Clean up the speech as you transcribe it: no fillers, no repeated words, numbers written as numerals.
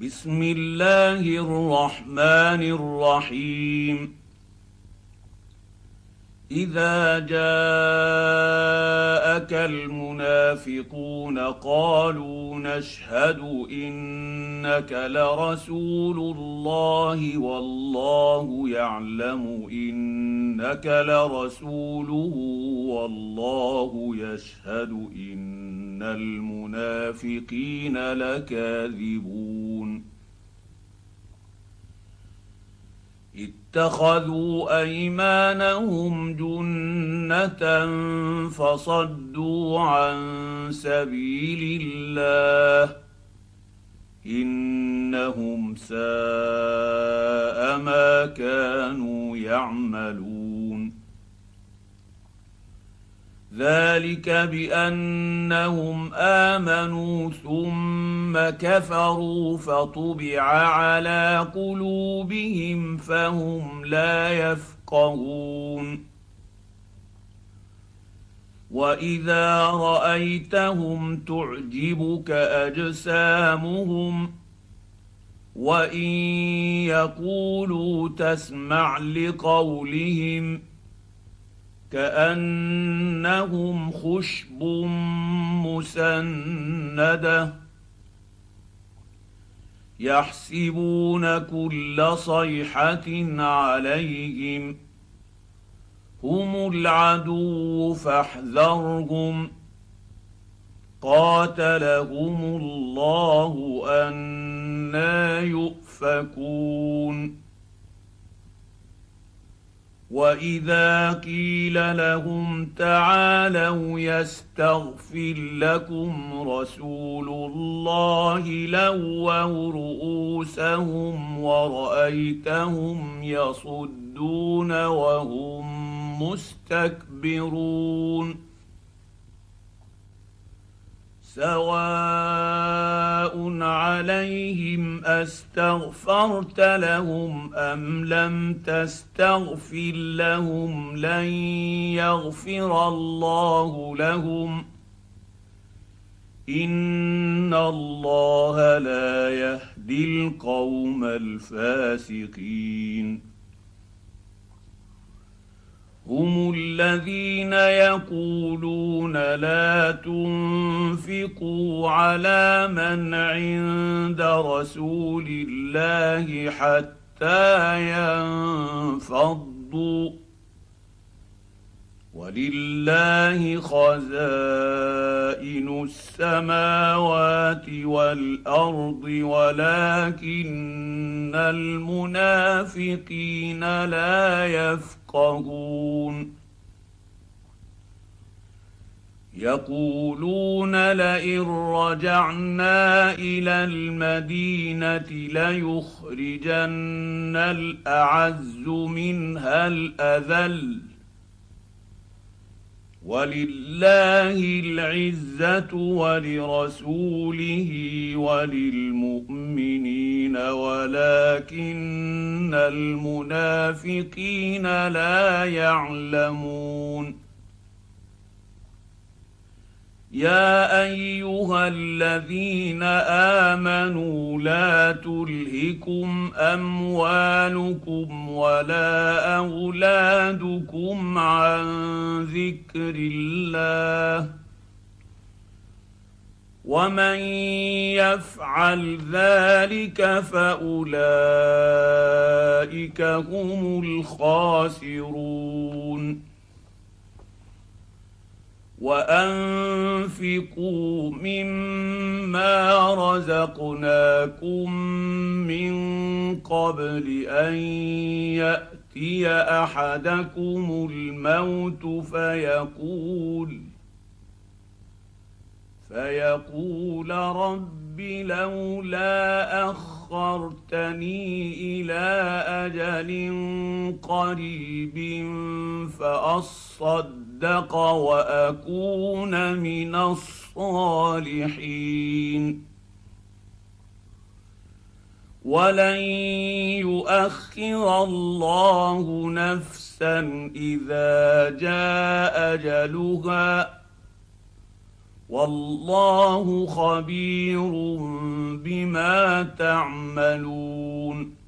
بسم الله الرحمن الرحيم. إذا جاءك المنافقون قالوا نشهد إنك لرسول الله والله يعلم إنك لرسوله والله يشهد إن المنافقين لكاذبون. اتخذوا ايمانهم جنة فصدوا عن سبيل الله انهم ساء ما كانوا يعملون. ذلك بانهم امنوا ثم كفروا فطبع على قلوبهم فهم لا يفقهون. واذا رايتهم تعجبك اجسامهم وان يقولوا تسمع لقولهم كأنهم خشب مسندة يحسبون كل صيحة عليهم هم العدو فاحذرهم قاتلهم الله أنى يؤفكون. واذا قيل لهم تعالوا يستغفر لكم رسول الله لووا رؤوسهم ورأيتهم يصدون وهم مستكبرون. سواء عليهم استغفرت لهم ام لم تستغفر لهم لن يغفر الله لهم ان الله لا يهدي القوم الفاسقين. هم الذين يقولون لا تنفقوا على من عند رسول الله حتى ينفضوا ولله خزائن السماوات والارض ولكن المنافقين لا يفقهون. يقولون لئن رجعنا الى المدينه ليخرجن الاعز منها الاذل ولله العزه ولرسوله وللمؤمنين ولكن المنافقين لا يعلمون. يا ايها الذين امنوا لا تلهكم اموالكم ولا اولادكم عن ذكر الله ومن يفعل ذلك فاولئك هم الخاسرون. وانفقوا مما رزقناكم من قبل ان ياتي احدكم الموت فيقول رب لولا اخرتني الى اجل قريب فاصدق واكون من الصالحين. ولن يؤخر الله نفسا اذا جاء اجلها والله خبير بما تعملون.